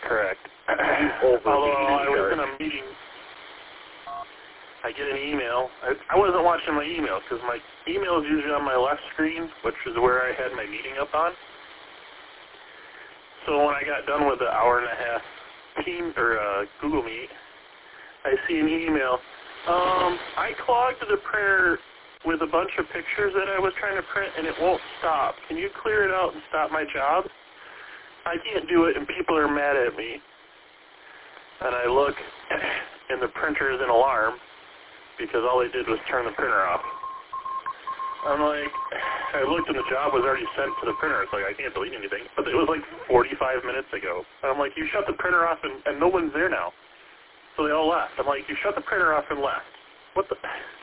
correct. Over Although meeting I was starts. in a meeting, I get an email. I wasn't watching my email because my email is usually on my left screen, which is where I had my meeting up on. So when I got done with the hour and a half Teams or Google Meet, I see an email. I clogged the printer with a bunch of pictures that I was trying to print, and it won't stop. Can you clear it out and stop my job? I can't do it, and people are mad at me. And I look, and the printer is in alarm because all they did was turn the printer off. I'm like, I looked, and the job was already sent to the printer. It's like, I can't delete anything. But it was like 45 minutes ago. And I'm like, you shut the printer off, and no one's there now. So they all left. I'm like, you shut the printer off and left. What the...